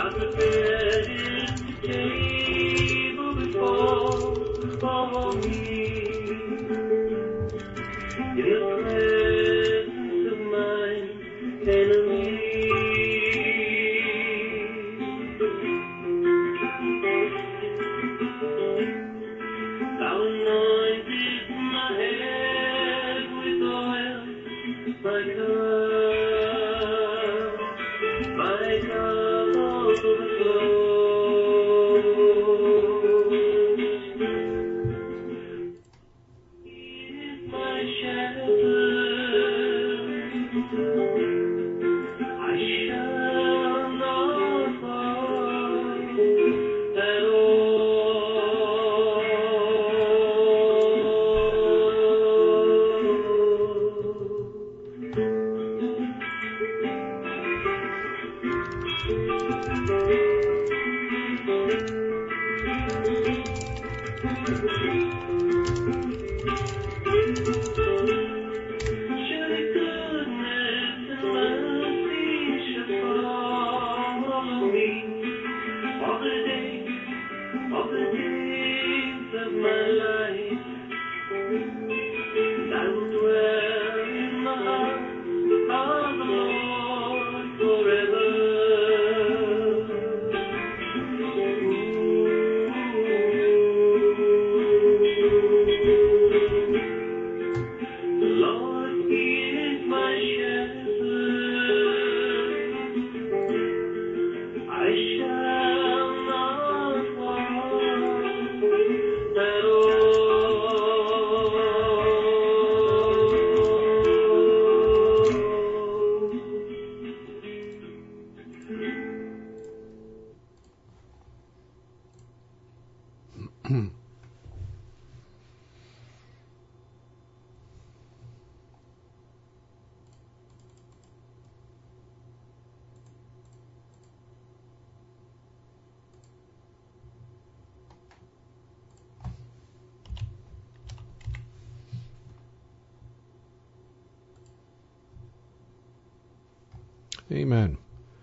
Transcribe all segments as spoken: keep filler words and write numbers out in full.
Amen.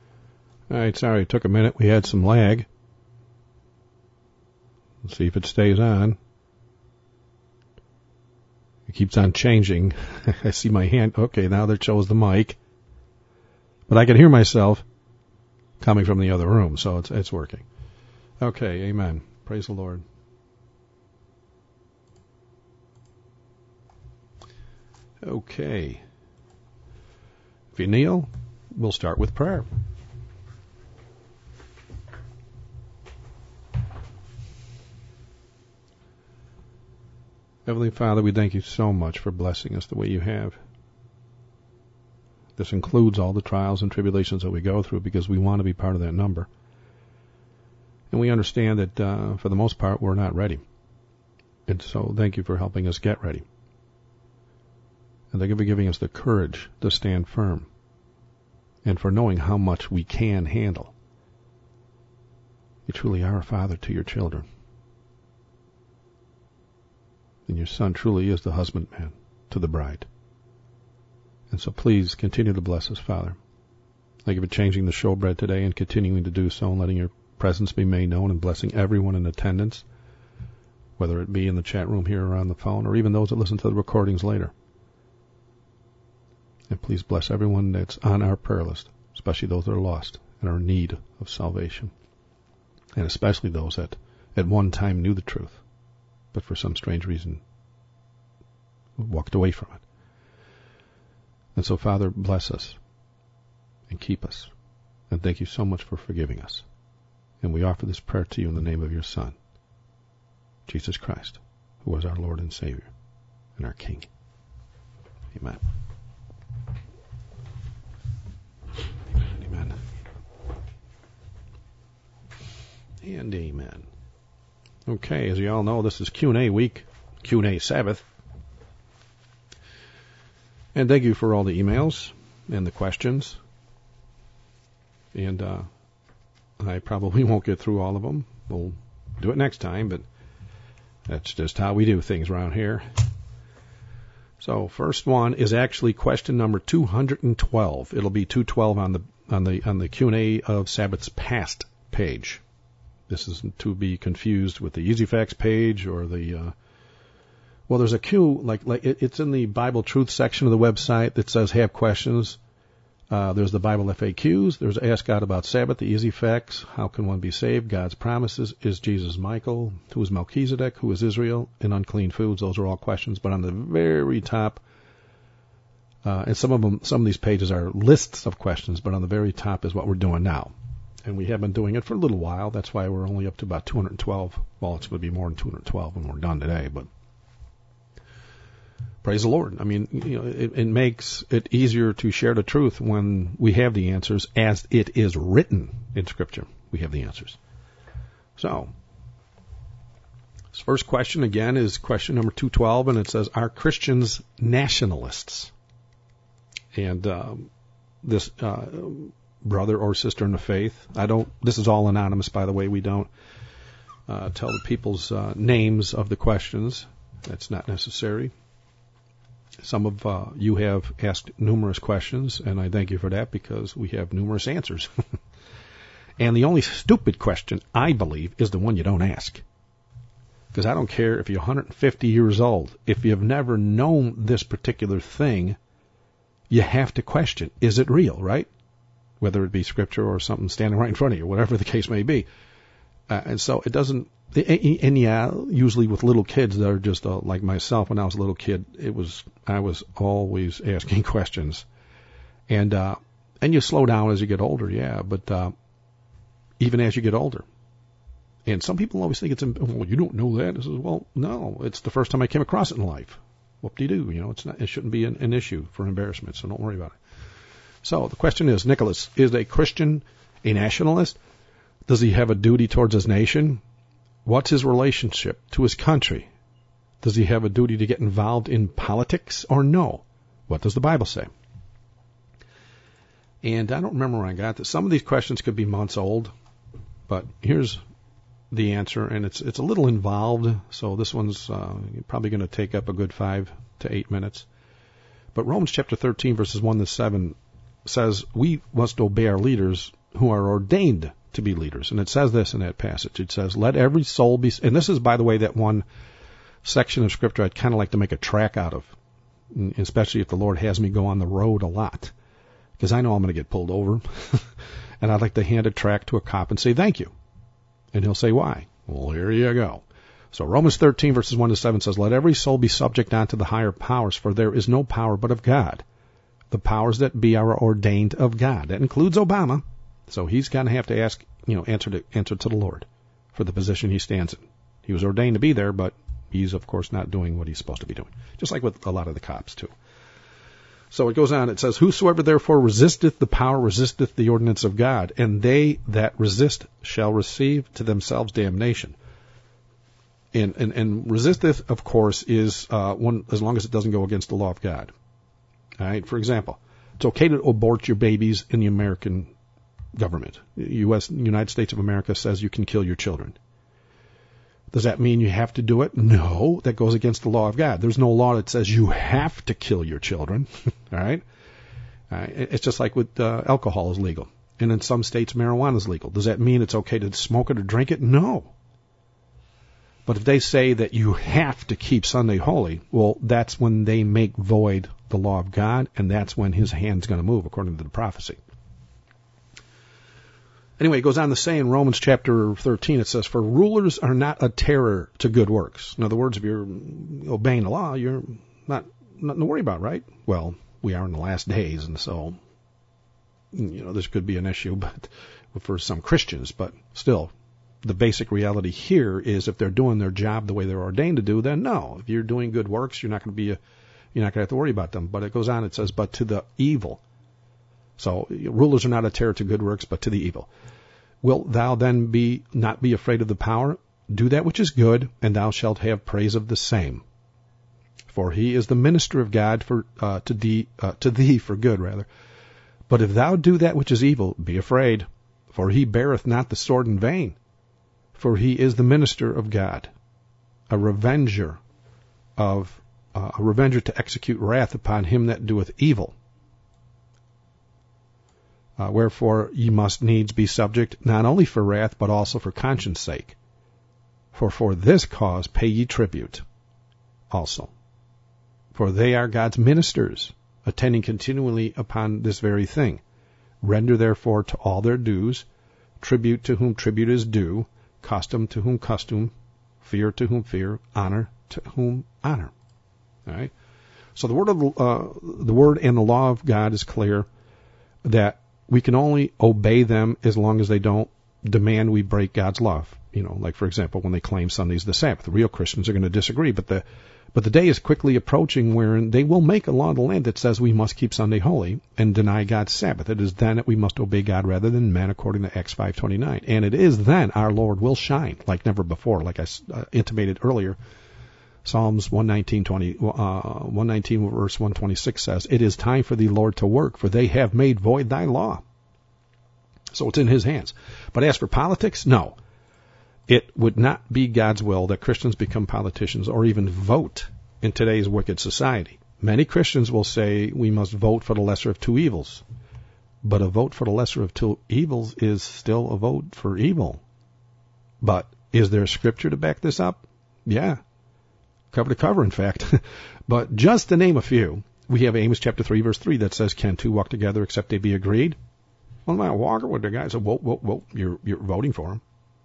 All right, sorry, it took a minute. We had some lag. Let's see if it stays on. It keeps on changing. I see my hand. Okay, now that shows the mic. But I can hear myself coming from the other room, so it's it's working. Okay, amen. Praise the Lord. Okay. If you kneel, we'll start with prayer. Heavenly Father, we thank you so much for blessing us the way you have. This includes all the trials and tribulations that we go through because we want to be part of that number. And we understand that uh, for the most part we're not ready. And so thank you for helping us get ready. And thank you for giving us the courage to stand firm. And for knowing how much we can handle. You truly are a father to your children. And your son truly is the husbandman to the bride. And so please continue to bless us, Father. Thank you for changing the showbread today and continuing to do so and letting your presence be made known and blessing everyone in attendance, whether it be in the chat room here or on the phone or even those that listen to the recordings later. And please bless everyone that's on our prayer list, especially those that are lost and are in need of salvation. And especially those that at one time knew the truth, but for some strange reason walked away from it. And so, Father, bless us and keep us. And thank you so much for forgiving us. And we offer this prayer to you in the name of your Son, Jesus Christ, who was our Lord and Savior and our King. Amen. Amen. Amen. And amen. Okay, as you all know, this is Q and A week, Q and A Sabbath. And thank you for all the emails and the questions. And uh, I probably won't get through all of them. We'll do it next time, but that's just how we do things around here. So first one is actually question number two hundred twelve. It'll be two twelve on the on the on the Q and A of Sabbaths past page. This isn't to be confused with the Easy Facts page or the, uh, well, there's a Q, like, like it, it's in the Bible Truth section of the website that says have questions. Uh, there's the Bible F A Qs. There's Ask God About Sabbath, the Easy Facts. How can one be saved? God's promises. Is Jesus Michael? Who is Melchizedek? Who is Israel? And unclean foods. Those are all questions. But on the very top, uh, and some of them, some of these pages are lists of questions, but on the very top is what we're doing now. And we have been doing it for a little while. That's why we're only up to about two hundred twelve. Well, it's going to be more than two hundred twelve when we're done today, but praise the Lord. I mean, you know, it, it makes it easier to share the truth when we have the answers as it is written in Scripture. We have the answers. So, this first question, again, is question number two twelve, and it says, are Christians nationalists? And um, this uh, brother or sister in the faith, I don't, this is all anonymous, by the way. We don't uh, tell the people's uh, names of the questions. That's not necessary. Some of uh, you have asked numerous questions, and I thank you for that because we have numerous answers. And the only stupid question, I believe, is the one you don't ask. Because I don't care if you're one hundred fifty years old. If you've never known this particular thing, you have to question, is it real, right? Whether it be Scripture or something standing right in front of you, whatever the case may be. Uh, and so it doesn't, and yeah, usually with little kids that are just uh, like myself, when I was a little kid, it was, I was always asking questions. And, uh, and you slow down as you get older, yeah, but, uh, even as you get older. And some people always think it's, well, you don't know that. I says, well, no, it's the first time I came across it in life. Whoop-de-doo, you know, it's not, it shouldn't be an, an issue for embarrassment, so don't worry about it. So the question is, Nicholas, is a Christian a nationalist? Does he have a duty towards his nation? What's his relationship to his country? Does he have a duty to get involved in politics or no? What does the Bible say? And I don't remember where I got this. Some of these questions could be months old, but here's the answer, and it's it's a little involved, so this one's uh, probably going to take up a good five to eight minutes. But Romans chapter thirteen, verses one to seven says we must obey our leaders who are ordained to be leaders. And it says this in that passage. It says, let every soul be... And this is, by the way, that one section of Scripture I'd kind of like to make a track out of, especially if the Lord has me go on the road a lot, because I know I'm going to get pulled over. And I'd like to hand a track to a cop and say, thank you. And he'll say, why? Well, here you go. So Romans thirteen, verses one to seven says, let every soul be subject unto the higher powers, for there is no power but of God. The powers that be are ordained of God. That includes Obama. So he's going to have to ask, you know, answer to, answer to the Lord for the position he stands in. He was ordained to be there, but he's, of course, not doing what he's supposed to be doing. Just like with a lot of the cops, too. So it goes on. It says, whosoever therefore resisteth the power resisteth the ordinance of God, and they that resist shall receive to themselves damnation. And, and, and resisteth, of course, is uh, one as long as it doesn't go against the law of God. All right. For example, it's okay to abort your babies in the American government. U S United States of America says you can kill your children. Does that mean you have to do it? No, that goes against the law of God. There's no law that says you have to kill your children. All right. Uh, it's just like with uh, alcohol is legal, and in some states marijuana is legal. Does that mean it's okay to smoke it or drink it? No. But if they say that you have to keep Sunday holy, well, that's when they make void the law of God, and that's when his hand's going to move, according to the prophecy. Anyway, it goes on to say in Romans chapter thirteen, it says, for rulers are not a terror to good works. In other words, if you're obeying the law, you're not nothing to worry about, right? Well, we are in the last days, and so, you know, this could be an issue but for some Christians, but still, the basic reality here is if they're doing their job the way they're ordained to do, then no. If you're doing good works, you're not going to be, a, you're not going to have to worry about them. But it goes on, it says, but to the evil. So rulers are not a terror to good works, but to the evil. Wilt thou then be not be afraid of the power? Do that which is good, and thou shalt have praise of the same. For he is the minister of God for uh, to thee uh, to thee for good, rather. But if thou do that which is evil, be afraid, for he beareth not the sword in vain. For he is the minister of God, a revenger of uh, a revenger to execute wrath upon him that doeth evil. Uh, wherefore ye must needs be subject, not only for wrath, but also for conscience sake. For for this cause pay ye tribute also. For they are God's ministers, attending continually upon this very thing. Render therefore to all their dues, tribute to whom tribute is due, custom to whom custom, fear to whom fear, honor to whom honor. All right. So the word of uh, the word and the law of God is clear that we can only obey them as long as they don't demand we break God's law. You know, like for example, when they claim Sunday's the Sabbath, the real Christians are going to disagree. But the but the day is quickly approaching wherein they will make a law of the land that says we must keep Sunday holy and deny God's Sabbath. It is then that we must obey God rather than men, according to Acts five twenty-nine. And it is then our Lord will shine like never before, like I uh, intimated earlier. Psalms one nineteen, twenty, uh, one nineteen verse one twenty-six says, "It is time for the Lord to work, for they have made void thy law." So it's in his hands. But as for politics, no. It would not be God's will that Christians become politicians or even vote in today's wicked society. Many Christians will say we must vote for the lesser of two evils. But a vote for the lesser of two evils is still a vote for evil. But is there scripture to back this up? Yeah. Cover to cover, in fact. But just to name a few, we have Amos chapter three, verse three that says, "Can two walk together except they be agreed?" Well, I'm not walking with the guy. So, whoa, whoa, whoa, you're, you're voting for him.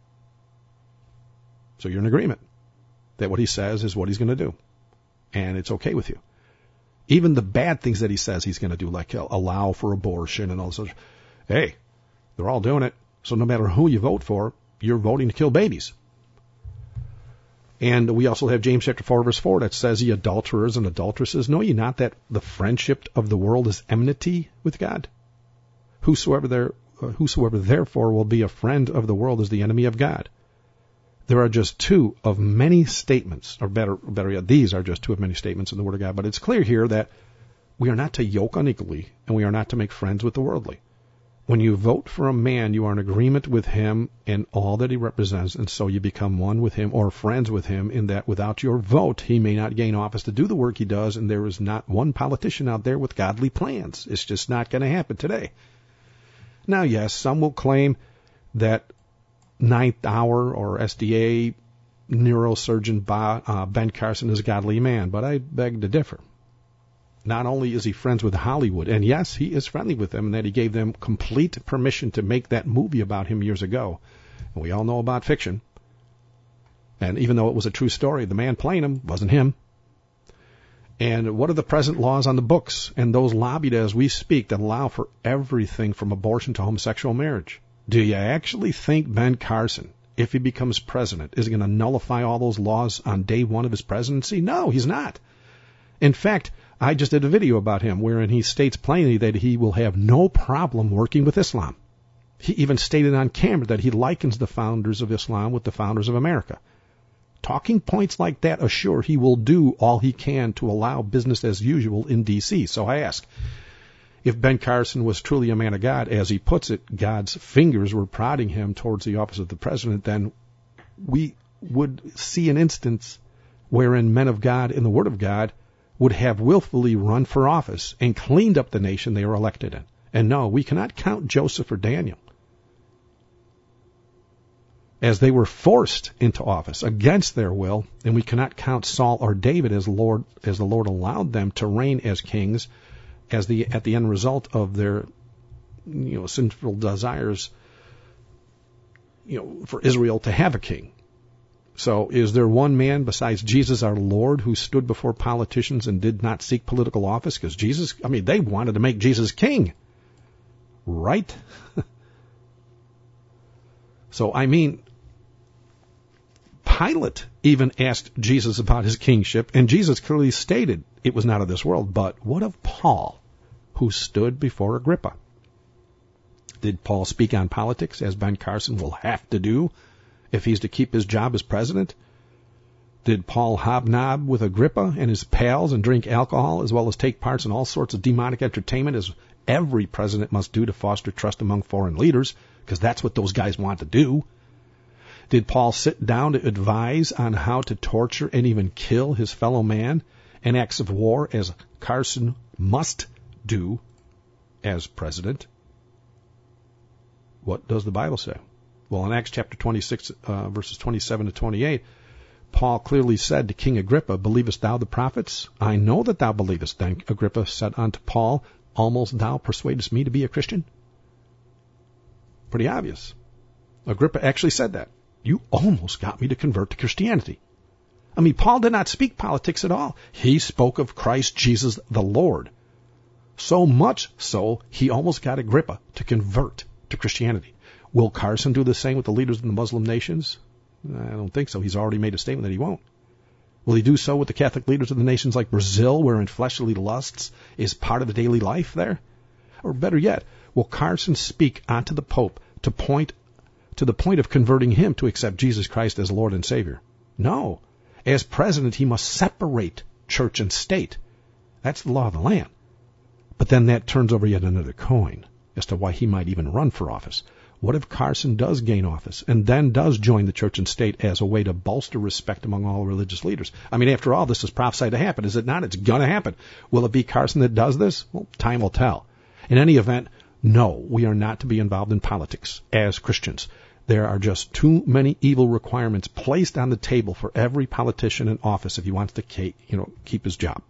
So you're in agreement that what he says is what he's going to do. And it's okay with you. Even the bad things that he says he's going to do, like allow for abortion and all this, hey, they're all doing it. So no matter who you vote for, you're voting to kill babies. And we also have James chapter four, verse four that says, "Ye adulterers and adulteresses, know ye not that the friendship of the world is enmity with God? Whosoever, there, uh, whosoever therefore will be a friend of the world is the enemy of God." There are just two of many statements, or better, better yet, these are just two of many statements in the Word of God. But it's clear here that we are not to yoke unequally, and we are not to make friends with the worldly. When you vote for a man, you are in agreement with him and all that he represents, and so you become one with him or friends with him, in that without your vote, he may not gain office to do the work he does, and there is not one politician out there with godly plans. It's just not going to happen today. Now, yes, some will claim that Ninth Hour or S D A neurosurgeon Ben Carson is a godly man, but I beg to differ. Not only is he friends with Hollywood, and yes, he is friendly with them, and that he gave them complete permission to make that movie about him years ago. And we all know about fiction. And even though it was a true story, the man playing him wasn't him. And what are the present laws on the books and those lobbied as we speak that allow for everything from abortion to homosexual marriage? Do you actually think Ben Carson, if he becomes president, is going to nullify all those laws on day one of his presidency? No, he's not. In fact, I just did a video about him wherein he states plainly that he will have no problem working with Islam. He even stated on camera that he likens the founders of Islam with the founders of America. Talking points like that assure he will do all he can to allow business as usual in D C So I ask, if Ben Carson was truly a man of God, as he puts it, God's fingers were prodding him towards the office of the president, then we would see an instance wherein men of God in the Word of God would have willfully run for office and cleaned up the nation they were elected in. And no, we cannot count Joseph or Daniel, as they were forced into office against their will, and we cannot count Saul or David as Lord as the Lord allowed them to reign as kings, as the at the end result of their you know sinful desires, you know, for Israel to have a king. So is there one man besides Jesus our Lord who stood before politicians and did not seek political office? Because Jesus, I mean, they wanted to make Jesus king, right? So, I mean, Pilate even asked Jesus about his kingship, and Jesus clearly stated it was not of this world. But what of Paul, who stood before Agrippa? Did Paul speak on politics, as Ben Carson will have to do if he's to keep his job as president? Did Paul hobnob with Agrippa and his pals and drink alcohol, as well as take parts in all sorts of demonic entertainment, as every president must do to foster trust among foreign leaders, because that's what those guys want to do? Did Paul sit down to advise on how to torture and even kill his fellow man in acts of war, as Carson must do as president? what does the Bible say? Well, in Acts chapter twenty-six, uh, verses twenty-seven to twenty-eight, Paul clearly said to King Agrippa, believest thou the prophets? I know that thou believest. Then Agrippa said unto Paul, almost thou persuadest me to be a Christian? Pretty obvious. Agrippa actually said that. You almost got me to convert to Christianity. I mean, Paul did not speak politics at all. He spoke of Christ Jesus the Lord. So much so, he almost got Agrippa to convert to Christianity. Will Carson do the same with the leaders of the Muslim nations? I don't think so. He's already made a statement that he won't. Will he do so with the Catholic leaders of the nations like Brazil, wherein fleshly lusts is part of the daily life there? Or better yet, will Carson speak onto the Pope to point to the point of converting him to accept Jesus Christ as Lord and Savior? No. As president, he must separate church and state. That's the law of the land. But then that turns over yet another coin as to why he might even run for office. What if Carson does gain office and then does join the church and state as a way to bolster respect among all religious leaders? I mean, after all, this is prophesied to happen, is it not? It's going to happen. Will it be Carson that does this? Well, time will tell. In any event, no, we are not to be involved in politics as Christians. There are just too many evil requirements placed on the table for every politician in office if he wants to keep, you know, keep his job.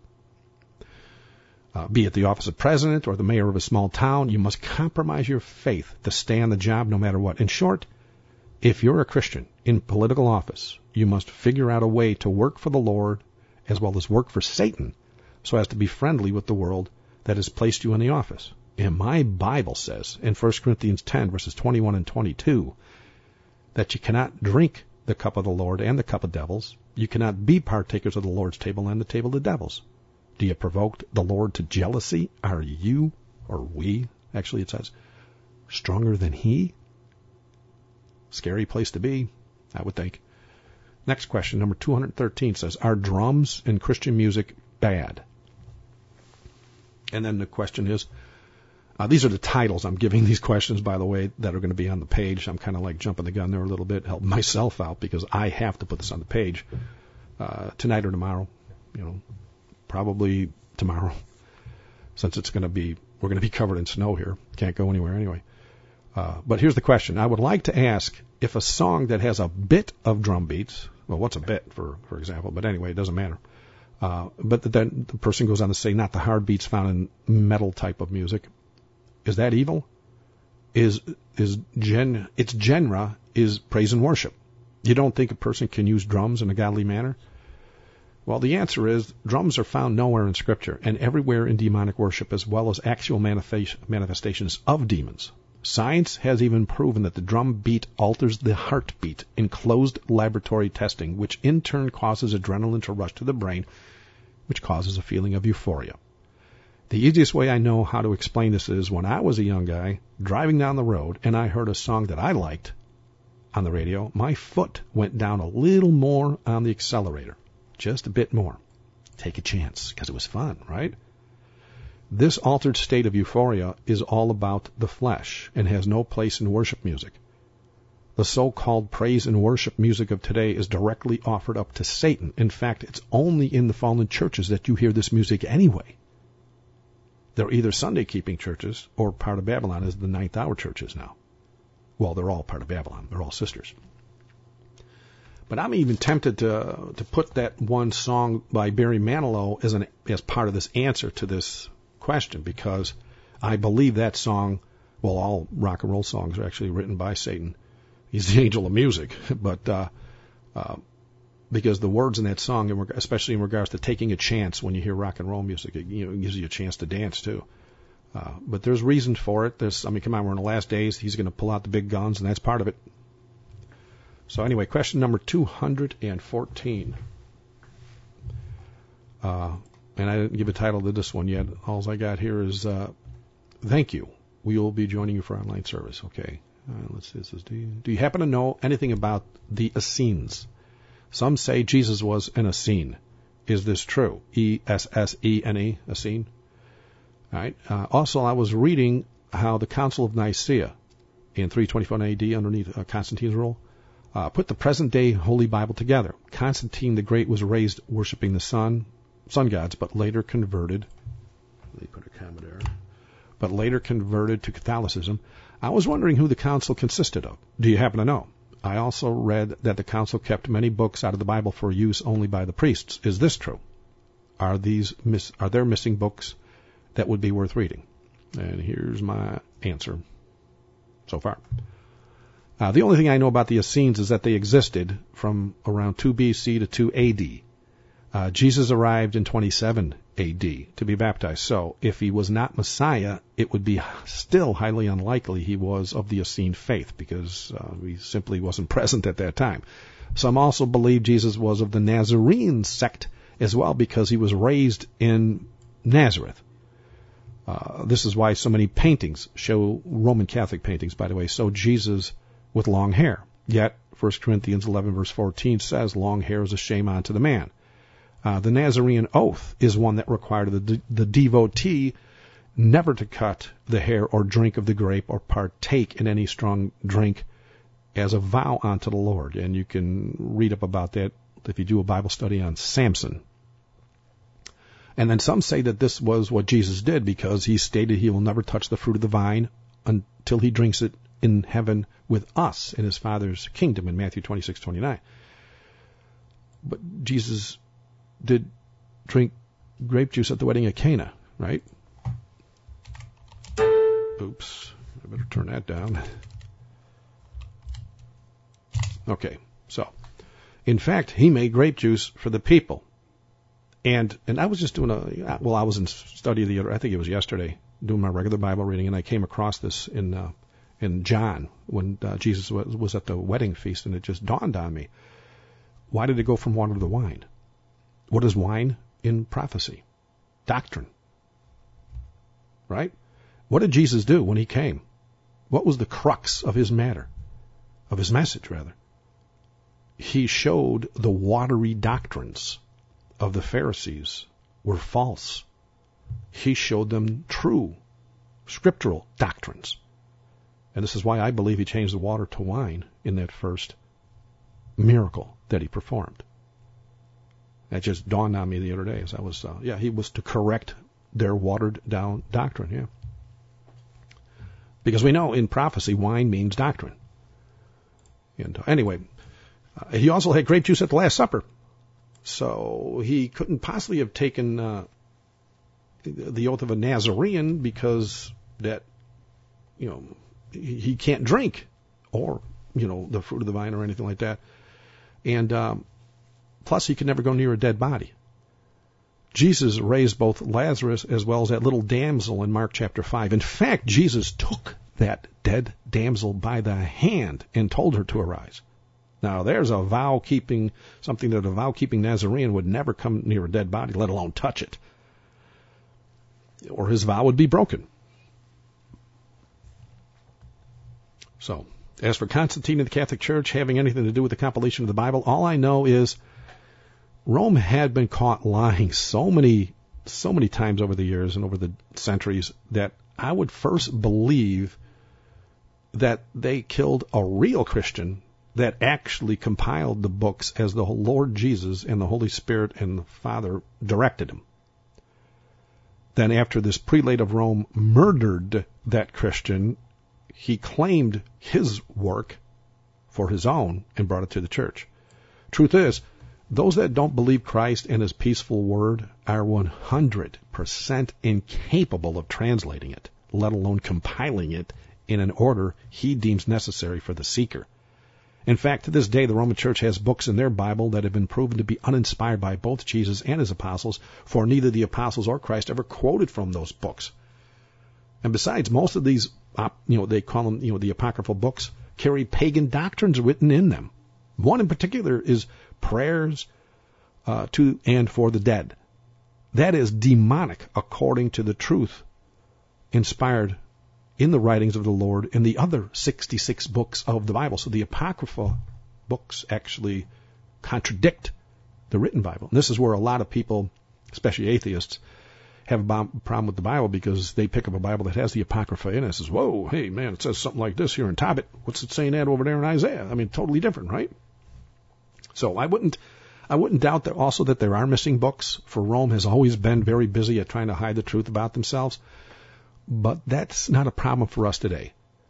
Uh, be it the office of president or the mayor of a small town, you must compromise your faith to stay on the job no matter what. In short, if you're a Christian in political office, you must figure out a way to work for the Lord as well as work for Satan so as to be friendly with the world that has placed you in the office. And my Bible says in First Corinthians ten, verses twenty-one and twenty-two, that you cannot drink the cup of the Lord and the cup of devils. You cannot be partakers of the Lord's table and the table of the devils. Do you provoke the Lord to jealousy? Are you, or we, actually it says, stronger than he? Scary place to be, I would think. Next question, number two hundred thirteen says, are drums in Christian music bad? And then the question is, Uh, these are the titles I'm giving these questions, by the way, that are going to be on the page. I'm kind of like jumping the gun there a little bit, helping myself out because I have to put this on the page uh, tonight or tomorrow. You know, probably tomorrow, since it's going to be we're going to be covered in snow here. Can't go anywhere anyway. Uh, but here's the question: I would like to ask if a song that has a bit of drum beats. Well, what's a bit, for for example? But anyway, it doesn't matter. Uh, but then the person goes on to say, not the hard beats found in metal type of music. Is that evil? Is is gen its genre is praise and worship. You don't think a person can use drums in a godly manner? Well, the answer is drums are found nowhere in Scripture and everywhere in demonic worship as well as actual manifestations of demons. Science has even proven that the drum beat alters the heartbeat in closed laboratory testing, which in turn causes adrenaline to rush to the brain, which causes a feeling of euphoria. The easiest way I know how to explain this is when I was a young guy driving down the road and I heard a song that I liked on the radio, my foot went down a little more on the accelerator, just a bit more. Take a chance, because it was fun, right? This altered state of euphoria is all about the flesh and has no place in worship music. The so-called praise and worship music of today is directly offered up to Satan. In fact, it's only in the fallen churches that you hear this music anyway. They're either Sunday-keeping churches or part of Babylon, as the ninth hour churches now. Well, they're all part of Babylon. They're all sisters. But I'm even tempted to to put that one song by Barry Manilow as an as part of this answer to this question, because I believe that song, well, all rock and roll songs are actually written by Satan. He's the angel of music, but uh, uh, because the words in that song, especially in regards to taking a chance when you hear rock and roll music, it, you know, it gives you a chance to dance too. Uh, but there's reason for it. There's, I mean, come on, we're in the last days. He's going to pull out the big guns, and that's part of it. So anyway, question number two hundred fourteen. Uh, and I didn't give a title to this one yet. All I got here is, uh, thank you. We will be joining you for online service. Okay. Uh, let's see. This is, do you, do you happen to know anything about the Essenes? Some say Jesus was an Essene. Is this true? E S S E N E, Essene. All right. Uh, also, I was reading how the Council of Nicaea in three twenty-one A D underneath uh, Constantine's rule uh, put the present-day Holy Bible together. Constantine the Great was raised worshiping the sun, sun gods, but later converted. Let me put a comma there. But later converted to Catholicism. I was wondering who the council consisted of. Do you happen to know? I also read that the council kept many books out of the Bible for use only by the priests. Is this true? Are these miss, are there missing books that would be worth reading? And here's my answer so far. Uh, the only thing I know about the Essenes is that they existed from around two B C to two A D. Uh, Jesus arrived in twenty-seven A D to be baptized. So if he was not Messiah, it would be still highly unlikely he was of the Essene faith, because uh, he simply wasn't present at that time. Some also believe Jesus was of the Nazarene sect as well, because he was raised in Nazareth. Uh, this is why so many paintings show, Roman Catholic paintings, by the way, show Jesus with long hair. Yet, First Corinthians eleven verse fourteen says, long hair is a shame unto the man. Uh, the Nazarene oath is one that required the, the devotee never to cut the hair or drink of the grape or partake in any strong drink as a vow unto the Lord. And you can read up about that if you do a Bible study on Samson. And then some say that this was what Jesus did, because he stated he will never touch the fruit of the vine until he drinks it in heaven with us in his Father's kingdom in Matthew twenty-six twenty-nine. But Jesus did drink grape juice at the wedding at Cana, right? Oops, I better turn that down. Okay, so, in fact, he made grape juice for the people. And and I was just doing a, well, I was in study the other, I think it was yesterday, doing my regular Bible reading, and I came across this in uh, in John when uh, Jesus was, was at the wedding feast, and it just dawned on me. Why did it go from water to wine? What is wine in prophecy? Doctrine. Right? What did Jesus do when he came? What was the crux of his matter? Of his message, rather? He showed the watery doctrines of the Pharisees were false. He showed them true, scriptural doctrines. And this is why I believe he changed the water to wine in that first miracle that he performed. That just dawned on me the other day as I was, uh, yeah, he was to correct their watered down doctrine, yeah. Because we know in prophecy, wine means doctrine. And uh, anyway, uh, he also had grape juice at the Last Supper. So he couldn't possibly have taken uh, the oath of a Nazarene, because that, you know, he, he can't drink or, you know, the fruit of the vine or anything like that. And um, plus, he could never go near a dead body. Jesus raised both Lazarus as well as that little damsel in Mark chapter five. In fact, Jesus took that dead damsel by the hand and told her to arise. Now, there's a vow-keeping, something that a vow-keeping Nazarene would never come near a dead body, let alone touch it. Or his vow would be broken. So, as for Constantine and the Catholic Church having anything to do with the compilation of the Bible, all I know is Rome had been caught lying so many, so many times over the years and over the centuries that I would first believe that they killed a real Christian that actually compiled the books as the Lord Jesus and the Holy Spirit and the Father directed him. Then after this prelate of Rome murdered that Christian, he claimed his work for his own and brought it to the church. Truth is, those that don't believe Christ and his peaceful word are one hundred percent incapable of translating it, let alone compiling it in an order he deems necessary for the seeker. In fact, to this day, the Roman Church has books in their Bible that have been proven to be uninspired by both Jesus and his apostles, for neither the apostles or Christ ever quoted from those books. And besides, most of these, you know, they call them, you know, the apocryphal books, carry pagan doctrines written in them. One in particular is prayers uh, to and for the dead. That is demonic, according to the truth inspired in the writings of the Lord in the other sixty-six books of the Bible. So the apocryphal books actually contradict the written Bible. And this is where a lot of people, especially atheists, have a problem with the Bible, because they pick up a Bible that has the apocrypha in it and says, whoa, hey, man, it says something like this here in Tobit. What's it saying that over there in Isaiah? I mean, totally different, right? So I wouldn't I wouldn't doubt that also that there are missing books, for Rome has always been very busy at trying to hide the truth about themselves. But that's not a problem for us today.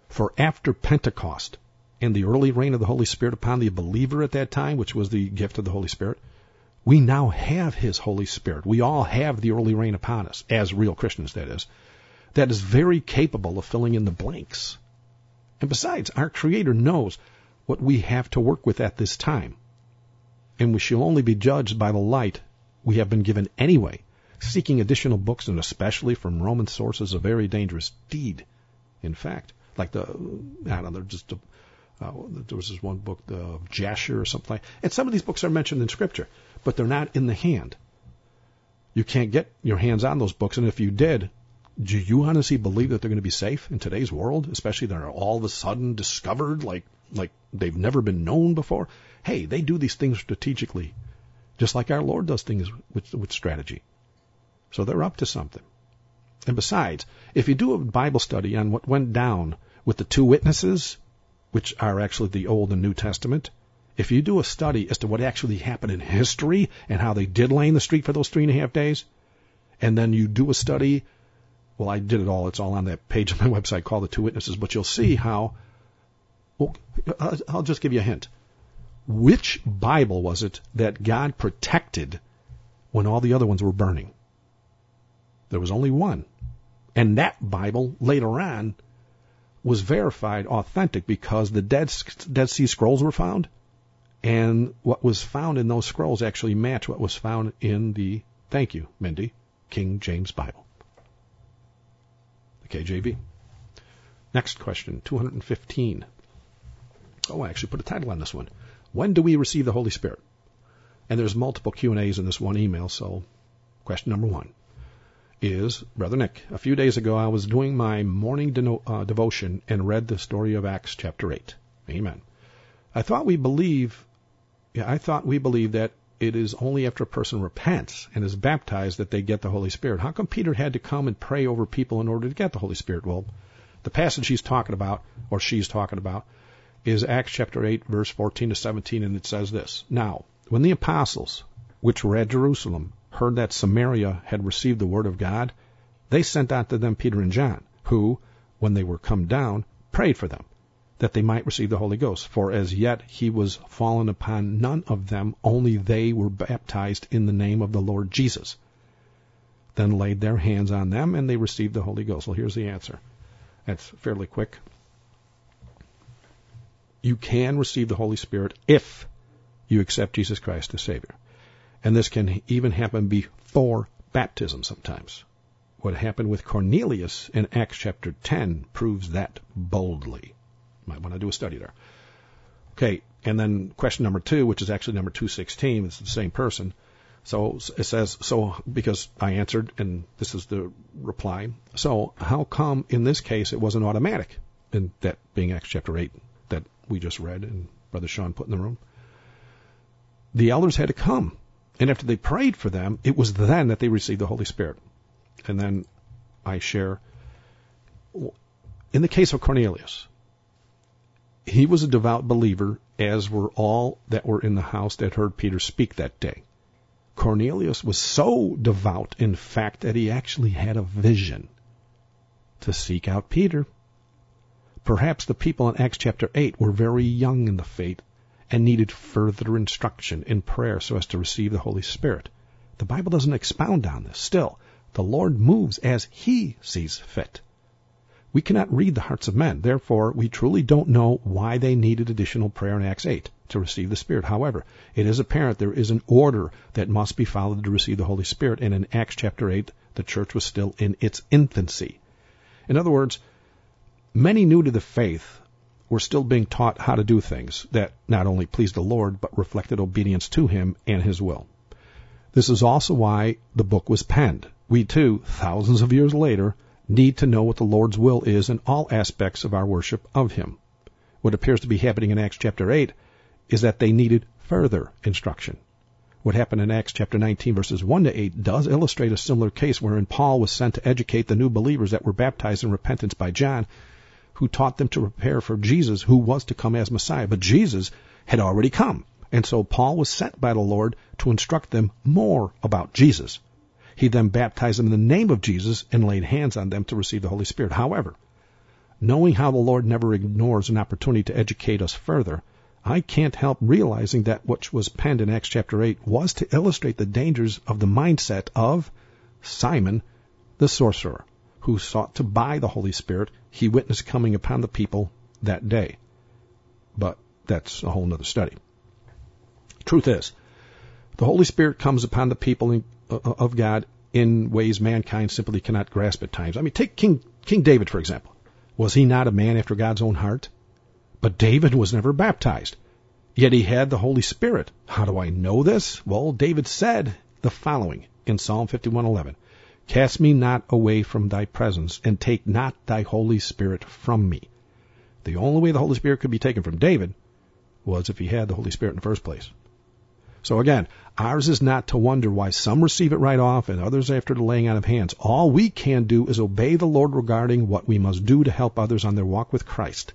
For after Pentecost and the early reign of the Holy Spirit upon the believer at that time, which was the gift of the Holy Spirit, we now have his Holy Spirit. We all have the early reign upon us, as real Christians, that is, that is very capable of filling in the blanks. And besides, our Creator knows what we have to work with at this time. And we shall only be judged by the light we have been given anyway. Seeking additional books, and especially from Roman sources, a very dangerous deed. In fact, like the, I don't know, just a, uh, there was this one book, the Jasher or something like that. And some of these books are mentioned in Scripture, but they're not in the hand. You can't get your hands on those books, and if you did, do you honestly believe that they're going to be safe in today's world, especially they're all of a sudden discovered like like they've never been known before? Hey, they do these things strategically, just like our Lord does things with, with strategy. So they're up to something. And besides, if you do a Bible study on what went down with the two witnesses, which are actually the Old and New Testament, if you do a study as to what actually happened in history and how they did lay in the street for those three and a half days, and then you do a study, well, I did it all. It's all on that page of my website called The Two Witnesses, but you'll see how, well, I'll just give you a hint. Which Bible was it that God protected when all the other ones were burning? There was only one. And that Bible, later on, was verified authentic because the Dead, Dead Sea Scrolls were found, and what was found in those scrolls actually matched what was found in the, thank you, Mindy, King James Bible. The K J V. Next question, two hundred fifteen. Oh, I actually put a title on this one. When do we receive the Holy Spirit? And there's multiple Q and A's in this one email, so question number one is, Brother Nick, a few days ago I was doing my morning de- uh, devotion and read the story of Acts chapter eight. Amen. I thought we believe, yeah, I thought we believe that it is only after a person repents and is baptized that they get the Holy Spirit. How come Peter had to come and pray over people in order to get the Holy Spirit? Well, the passage he's talking about, or she's talking about, is Acts chapter eight, verse fourteen to seventeen, and it says this. Now, when the apostles, which were at Jerusalem, heard that Samaria had received the word of God, they sent out to them Peter and John, who, when they were come down, prayed for them, that they might receive the Holy Ghost. For as yet he was fallen upon none of them, only they were baptized in the name of the Lord Jesus. Then laid their hands on them, and they received the Holy Ghost. Well, here's the answer. That's fairly quick. You can receive the Holy Spirit if you accept Jesus Christ as Savior. And this can even happen before baptism sometimes. What happened with Cornelius in Acts chapter ten proves that boldly. Might want to do a study there. Okay, and then question number two, which is actually number two sixteen, it's the same person. So it says, so because I answered, and this is the reply, so how come in this case it wasn't automatic, in that being Acts chapter eight that we just read and Brother Sean put in the room? The elders had to come. And after they prayed for them, it was then that they received the Holy Spirit. And then I share, in the case of Cornelius, he was a devout believer, as were all that were in the house that heard Peter speak that day. Cornelius was so devout, in fact, that he actually had a vision to seek out Peter. Perhaps the people in Acts chapter eight were very young in the faith and needed further instruction in prayer so as to receive the Holy Spirit. The Bible doesn't expound on this. Still, the Lord moves as He sees fit. We cannot read the hearts of men. Therefore, we truly don't know why they needed additional prayer in Acts eight to receive the Spirit. However, it is apparent there is an order that must be followed to receive the Holy Spirit, and in Acts chapter eight, the church was still in its infancy. In other words, many new to the faith were still being taught how to do things that not only pleased the Lord, but reflected obedience to Him and His will. This is also why the book was penned. We, too, thousands of years later, need to know what the Lord's will is in all aspects of our worship of Him. What appears to be happening in Acts chapter eight is that they needed further instruction. What happened in Acts chapter nineteen, verses one to eight, does illustrate a similar case wherein Paul was sent to educate the new believers that were baptized in repentance by John, who taught them to prepare for Jesus, who was to come as Messiah. But Jesus had already come. And so Paul was sent by the Lord to instruct them more about Jesus. He then baptized them in the name of Jesus and laid hands on them to receive the Holy Spirit. However, knowing how the Lord never ignores an opportunity to educate us further, I can't help realizing that what was penned in Acts chapter eight was to illustrate the dangers of the mindset of Simon the sorcerer, who sought to buy the Holy Spirit he witnessed coming upon the people that day. But that's a whole other study. Truth is, the Holy Spirit comes upon the people of God in ways mankind simply cannot grasp at times. I mean, take King, King David, for example. Was he not a man after God's own heart? But David was never baptized, yet he had the Holy Spirit. How do I know this? Well, David said the following in Psalm fifty-one eleven. Cast me not away from thy presence, and take not thy Holy Spirit from me. The only way the Holy Spirit could be taken from David was if he had the Holy Spirit in the first place. So again, ours is not to wonder why some receive it right off and others after the laying on of hands. All we can do is obey the Lord regarding what we must do to help others on their walk with Christ.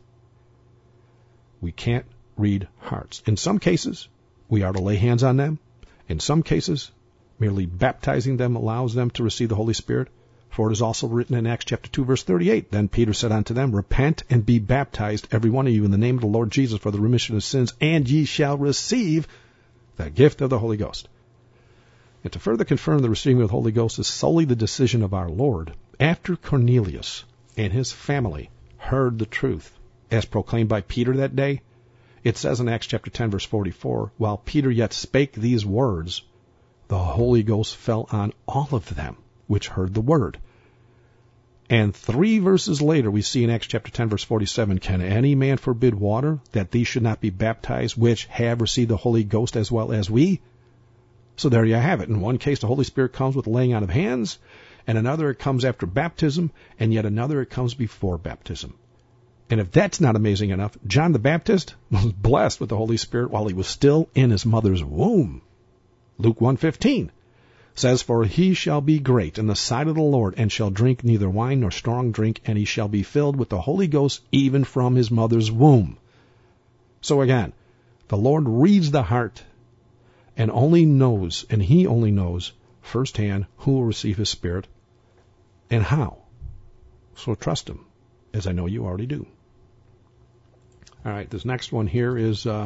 We can't read hearts. In some cases, we are to lay hands on them. In some cases, merely baptizing them allows them to receive the Holy Spirit. For it is also written in Acts chapter two, verse thirty-eight, Then Peter said unto them, Repent and be baptized, every one of you, in the name of the Lord Jesus for the remission of sins, and ye shall receive the gift of the Holy Ghost. And to further confirm the receiving of the Holy Ghost is solely the decision of our Lord. After Cornelius and his family heard the truth, as proclaimed by Peter that day, it says in Acts chapter ten, verse forty-four, While Peter yet spake these words, the Holy Ghost fell on all of them which heard the word. And three verses later, we see in Acts chapter ten, verse forty-seven, Can any man forbid water, that these should not be baptized, which have received the Holy Ghost as well as we? So there you have it. In one case, the Holy Spirit comes with laying on of hands, and another it comes after baptism, and yet another it comes before baptism. And if that's not amazing enough, John the Baptist was blessed with the Holy Spirit while he was still in his mother's womb. Luke one fifteen says, For he shall be great in the sight of the Lord, and shall drink neither wine nor strong drink, and he shall be filled with the Holy Ghost even from his mother's womb. So again, the Lord reads the heart and only knows, and he only knows firsthand who will receive his Spirit and how. So trust him, as I know you already do. All right, this next one here is uh,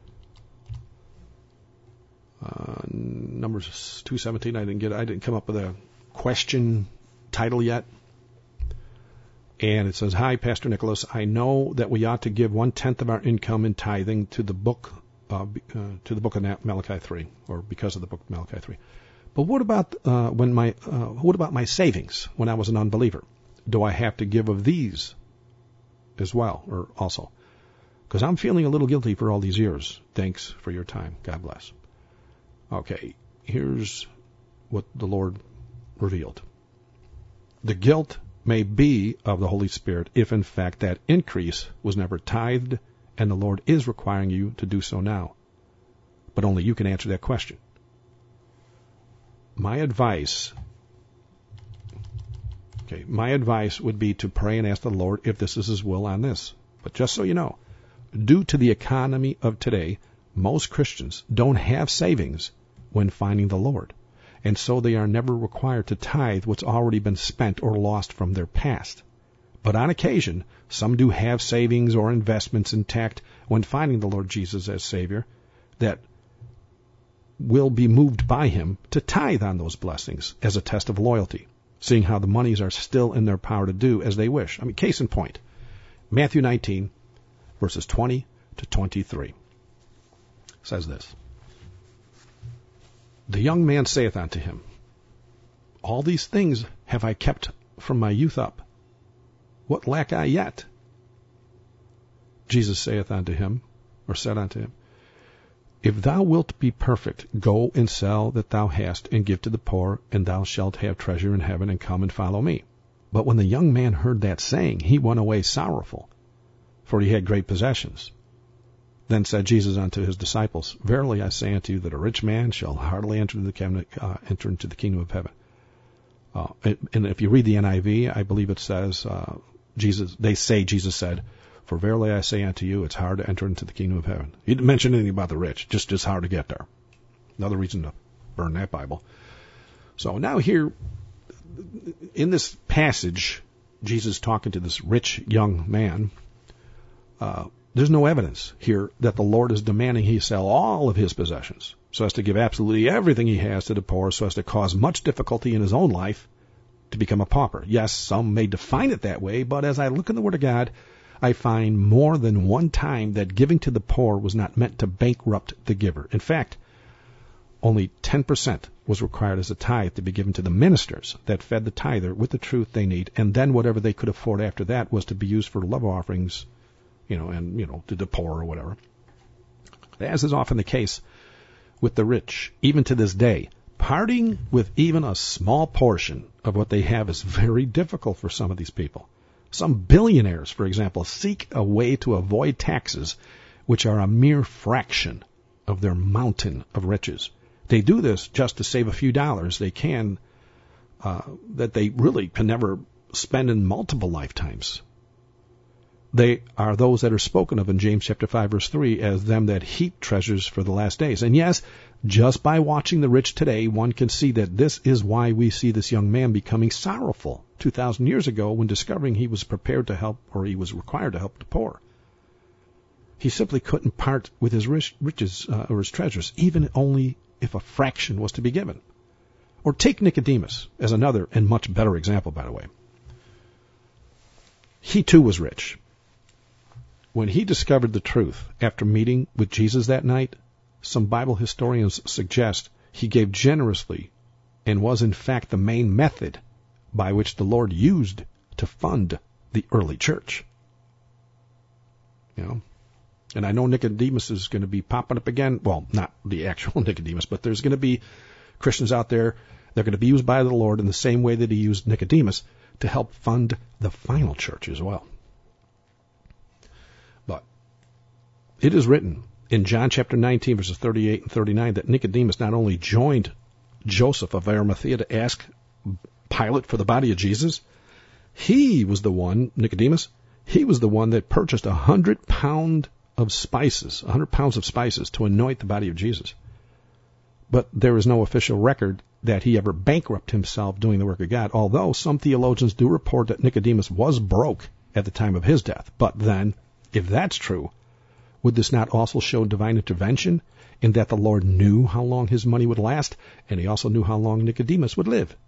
uh, Numbers two seventeen. I didn't get. I didn't come up with a question title yet. And it says, Hi, Pastor Nicholas. I know that we ought to give one-tenth of our income in tithing to the book uh, uh, to the book of Malachi three, or because of the book of Malachi three. But what about uh, when my uh, what about my savings when I was an unbeliever? Do I have to give of these as well, or also? Because I'm feeling a little guilty for all these years. Thanks for your time. God bless. Okay, here's what the Lord revealed. The guilt may be of the Holy Spirit if, in fact, that increase was never tithed, and the Lord is requiring you to do so now. But only you can answer that question. My advice, okay, my advice would be to pray and ask the Lord if this is His will on this. But just so you know, due to the economy of today, most Christians don't have savings when finding the Lord, and so they are never required to tithe what's already been spent or lost from their past. But on occasion, some do have savings or investments intact when finding the Lord Jesus as Savior that will be moved by Him to tithe on those blessings as a test of loyalty, seeing how the monies are still in their power to do as they wish. I mean, case in point, Matthew nineteen, verses twenty to twenty-three, says this. The young man saith unto him, All these things have I kept from my youth up. What lack I yet? Jesus saith unto him, or said unto him, If thou wilt be perfect, go and sell that thou hast, and give to the poor, and thou shalt have treasure in heaven, and come and follow me. But when the young man heard that saying, he went away sorrowful, for he had great possessions. Then said Jesus unto his disciples, Verily I say unto you that a rich man shall hardly enter, the cabinet, uh, enter into the kingdom of heaven. Uh, and if you read the N I V, I believe it says, uh, Jesus. They say Jesus said, For verily I say unto you, it's hard to enter into the kingdom of heaven. He didn't mention anything about the rich, just just hard to get there. Another reason to burn that Bible. So now here, in this passage, Jesus talking to this rich young man, uh, there's no evidence here that the Lord is demanding he sell all of his possessions so as to give absolutely everything he has to the poor, so as to cause much difficulty in his own life to become a pauper. Yes, some may define it that way, but as I look in the Word of God, I find more than one time that giving to the poor was not meant to bankrupt the giver. In fact, only ten percent was required as a tithe to be given to the ministers that fed the tither with the truth they need, and then whatever they could afford after that was to be used for love offerings, you know, and, you know, to the poor or whatever. As is often the case with the rich, even to this day, parting with even a small portion of what they have is very difficult for some of these people. Some billionaires, for example, seek a way to avoid taxes, which are a mere fraction of their mountain of riches. They do this just to save a few dollars they can, uh, that they really can never spend in multiple lifetimes. They are those that are spoken of in James chapter five, verse three, as them that heap treasures for the last days. And yes, just by watching the rich today, one can see that this is why we see this young man becoming sorrowful two thousand years ago when discovering he was prepared to help, or he was required to help the poor. He simply couldn't part with his rich, riches uh, or his treasures, even only if a fraction was to be given. Or take Nicodemus as another and much better example, by the way. He too was rich. When he discovered the truth after meeting with Jesus that night, some Bible historians suggest he gave generously and was in fact the main method by which the Lord used to fund the early church. You know, and I know Nicodemus is going to be popping up again. Well, not the actual Nicodemus, but there's going to be Christians out there. They're going to be used by the Lord in the same way that he used Nicodemus to help fund the final church as well. But it is written in John chapter nineteen, verses thirty-eight and thirty-nine, that Nicodemus not only joined Joseph of Arimathea to ask Pilate for the body of Jesus, he was the one, Nicodemus, he was the one that purchased a hundred pound of spices, a hundred pounds of spices to anoint the body of Jesus. But there is no official record that he ever bankrupted himself doing the work of God, although some theologians do report that Nicodemus was broke at the time of his death. But then, if that's true, would this not also show divine intervention in that the Lord knew how long his money would last, and he also knew how long Nicodemus would live?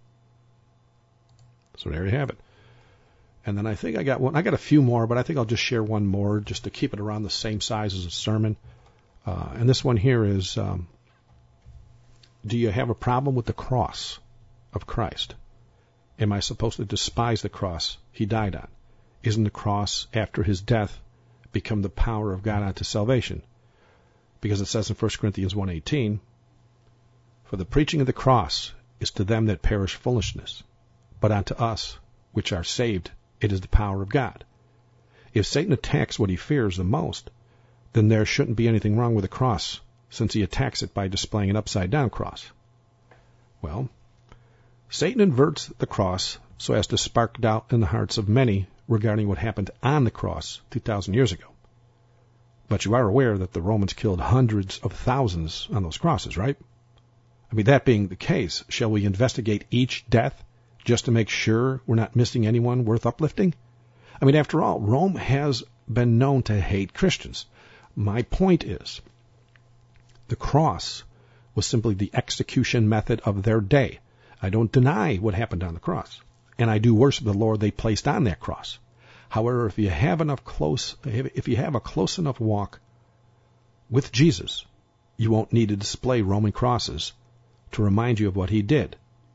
So there you have it. And then I think I got one. I got a few more, but I think I'll just share one more just to keep it around the same size as a sermon. Uh, and this one here is, um, do you have a problem with the cross of Christ? Am I supposed to despise the cross he died on? Isn't the cross after his death become the power of God unto salvation? Because it says in First Corinthians one eighteen, for the preaching of the cross is to them that perish foolishness, but unto us which are saved it is the power of God. If Satan attacks what he fears the most, then there shouldn't be anything wrong with the cross, since he attacks it by displaying an upside-down cross. Well, Satan inverts the cross so as to spark doubt in the hearts of many regarding what happened on the cross two thousand years ago. But you are aware that the Romans killed hundreds of thousands on those crosses, right? I mean, that being the case, shall we investigate each death just to make sure we're not missing anyone worth uplifting? I mean, after all, Rome has been known to hate Christians. My point is, the cross was simply the execution method of their day. I don't deny what happened on the cross, and I do worship the Lord they placed on that cross. However, if you have enough close, if you have a close enough walk with Jesus, you won't need to display Roman crosses to remind you of what he did.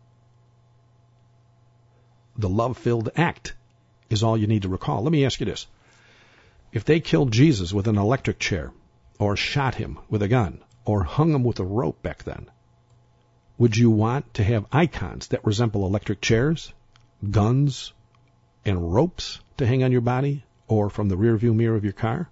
The love-filled act is all you need to recall. Let me ask you this. If they killed Jesus with an electric chair, or shot him with a gun, or hung him with a rope back then, would you want to have icons that resemble electric chairs, guns, and ropes to hang on your body, or from the rearview mirror of your car?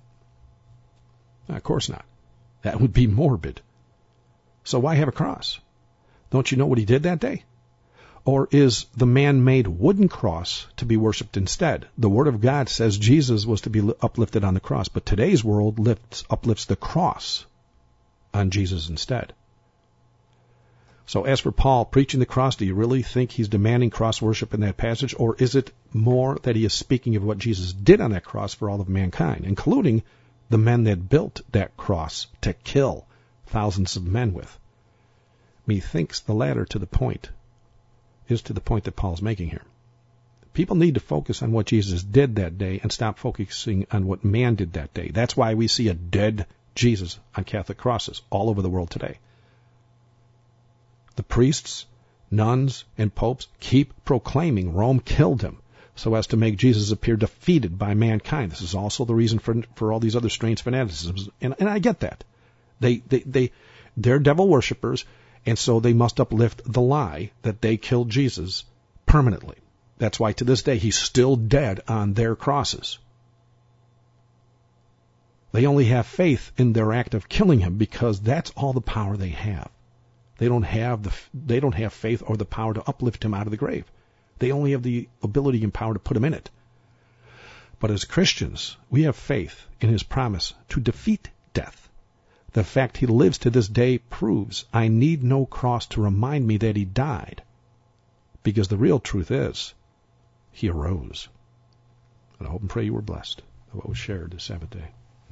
Of course not. That would be morbid. So why have a cross? Don't you know what he did that day? Or is the man-made wooden cross to be worshipped instead? The Word of God says Jesus was to be uplifted on the cross, but today's world lifts, uplifts the cross on Jesus instead. So as for Paul preaching the cross, do you really think he's demanding cross worship in that passage? Or is it more that he is speaking of what Jesus did on that cross for all of mankind, including the men that built that cross to kill thousands of men with? Methinks the latter to the point is to the point that Paul's making here. People need to focus on what Jesus did that day and stop focusing on what man did that day. That's why we see a dead Jesus on Catholic crosses all over the world today. The priests, nuns, and popes keep proclaiming Rome killed him so as to make Jesus appear defeated by mankind. This is also the reason for for all these other strange fanaticisms, and, and I get that. They, they, they, they're devil worshippers, and so they must uplift the lie that they killed Jesus permanently. That's why to this day he's still dead on their crosses. They only have faith in their act of killing him because that's all the power they have. They don't have the they don't have faith or the power to uplift him out of the grave. They only have the ability and power to put him in it. But as Christians, we have faith in his promise to defeat death. The fact he lives to this day proves I need no cross to remind me that he died, because the real truth is he arose. And I hope and pray you were blessed by what was shared this Sabbath day.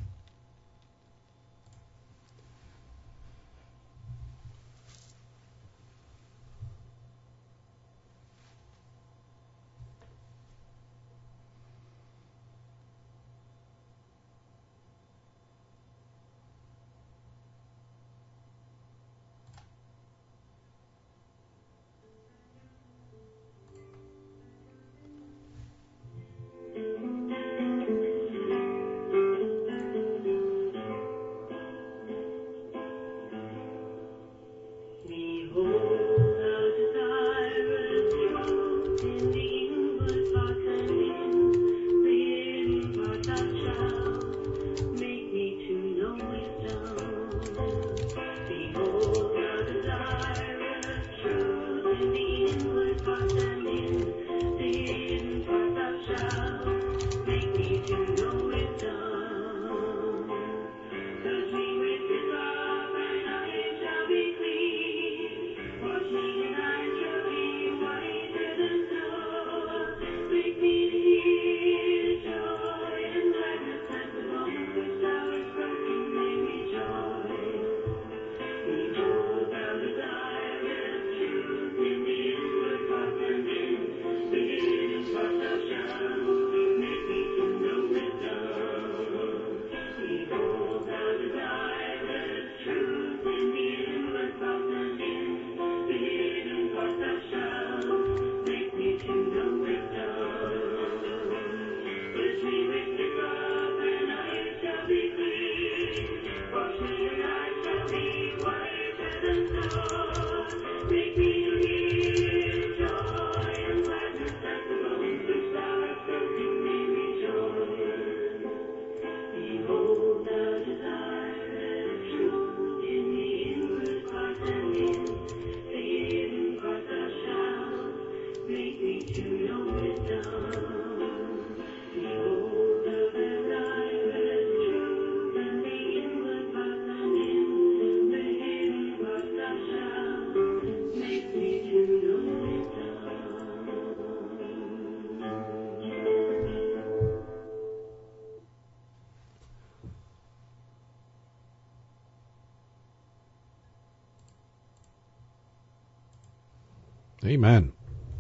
Amen.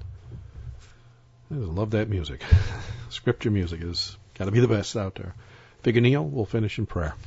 I love that music. Scripture music has got to be the best out there. Figure Neil, we'll finish in prayer.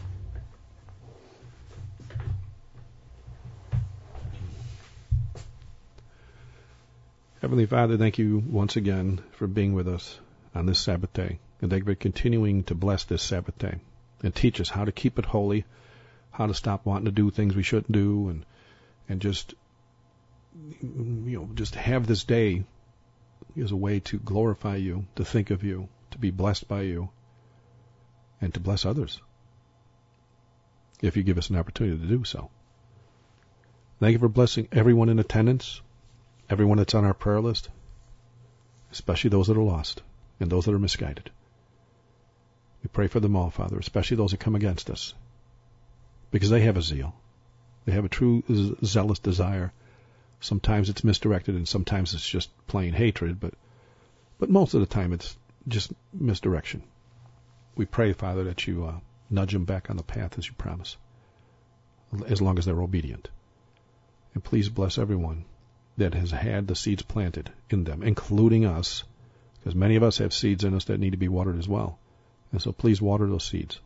Heavenly Father, thank you once again for being with us on this Sabbath day. And thank you for continuing to bless this Sabbath day and teach us how to keep it holy, how to stop wanting to do things we shouldn't do, and and just you know, just have this day as a way to glorify you, to think of you, to be blessed by you, and to bless others, if you give us an opportunity to do so. Thank you for blessing everyone in attendance, everyone that's on our prayer list, especially those that are lost and those that are misguided. We pray for them all, Father, especially those that come against us, because they have a zeal. They have a true zealous desire Sometimes it's misdirected and sometimes it's just plain hatred, but but most of the time it's just misdirection. We pray, Father, that you uh, nudge them back on the path as you promise, as long as they're obedient. And please bless everyone that has had the seeds planted in them, including us, because many of us have seeds in us that need to be watered as well. And so please water those seeds.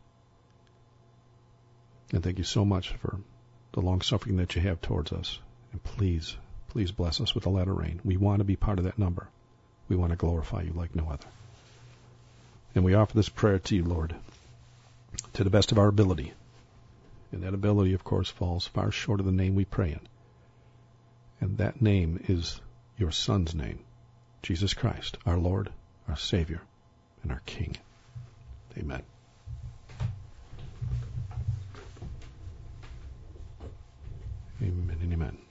And thank you so much for the long suffering that you have towards us. And please, please bless us with the latter rain. We want to be part of that number. We want to glorify you like no other. And we offer this prayer to you, Lord, to the best of our ability. And that ability, of course, falls far short of the name we pray in. And that name is your Son's name, Jesus Christ, our Lord, our Savior, and our King. Amen. Amen and amen.